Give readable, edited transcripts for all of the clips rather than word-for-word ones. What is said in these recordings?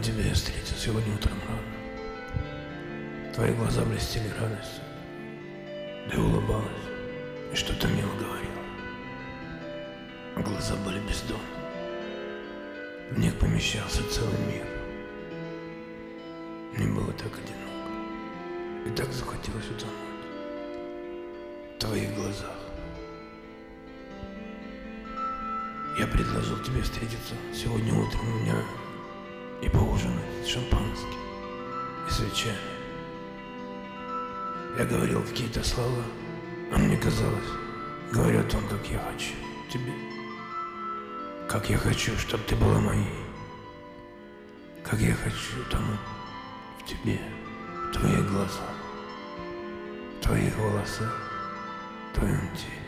тебя я встретил сегодня утром рано. Твои глаза блестели радостью. Ты улыбалась и что-то мило говорила. Глаза были бездонны. В них помещался целый мир. Мне было так одиноко. И так захотелось утонуть в твоих глазах. Я предложил тебе встретиться сегодня утром у меня и поужинать с шампанским и свечами. Я говорил какие-то слова, а мне казалось, говорю о том, как я хочу тебе. Как я хочу, чтобы ты была моей. Как я хочу тонуть в тебе, в твоих глазах, в твоих волосах, в твоем теле.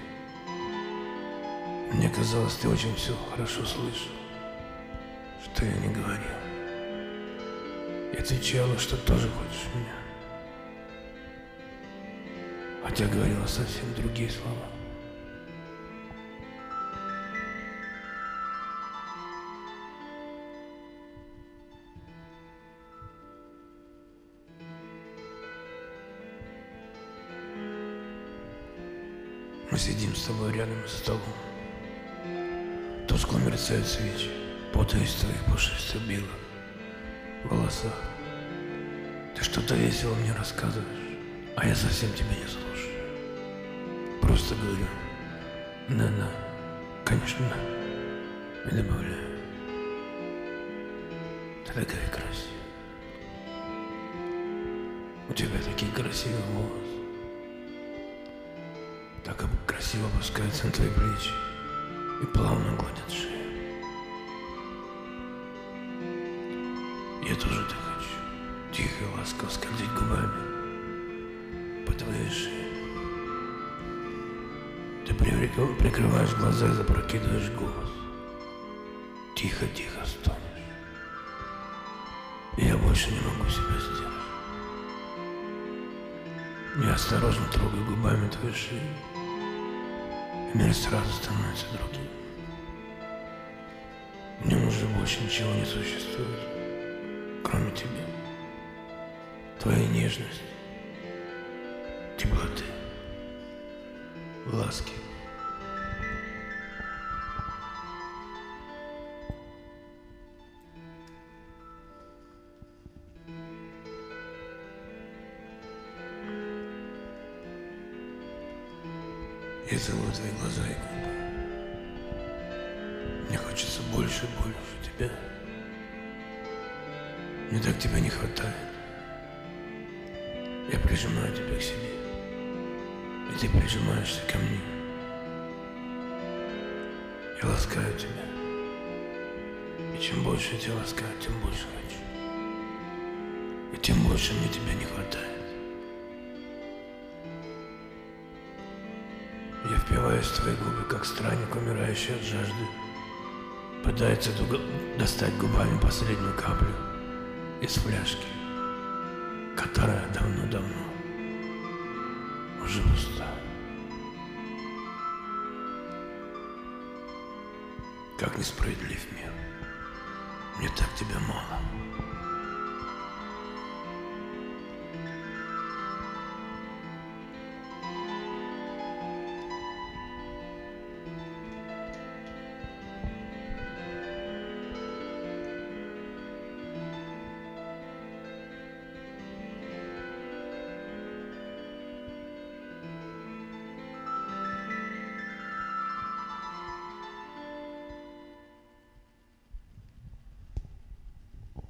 Мне казалось, ты очень все хорошо слышал, что я не говорил. И отвечала, что тоже хочешь меня. Хотя говорила совсем другие слова. Мы сидим с тобой рядом за столом. Тускло мерцают свечи, путаясь в твоих пушистых белых волосах. Ты что-то весело мне рассказываешь, а я совсем тебя не слушаю. Просто говорю: да, конечно, да. И добавляю: ты такая красивая. У тебя такие красивые волосы. Так красиво опускаются на твои плечи и плавно гладят шею. Я тоже так хочу. Тихо и ласково скользить губами по твоей шее. Ты прикрываешь глаза и запрокидываешь голос. Тихо-тихо стонешь. И я больше не могу себя сдержать. Я осторожно трогаю губами твою шею. И мир сразу становится другим. В нем уже больше ничего не существует, кроме тебя, твоей нежности, теплоты, ласки. Я целую твои глаза и губы. Мне хочется больше и больше тебя. Мне так тебя не хватает. Я прижимаю тебя к себе, и ты прижимаешься ко мне. Я ласкаю тебя. И чем больше я тебя ласкаю, тем больше хочу. И тем больше мне тебя не хватает. Я впиваюсь в твои губы, как странник, умирающий от жажды. Пытается достать губами последнюю каплю из фляжки, которая давно-давно уже пуста. Как несправедлив мир. Мне так тебя мало.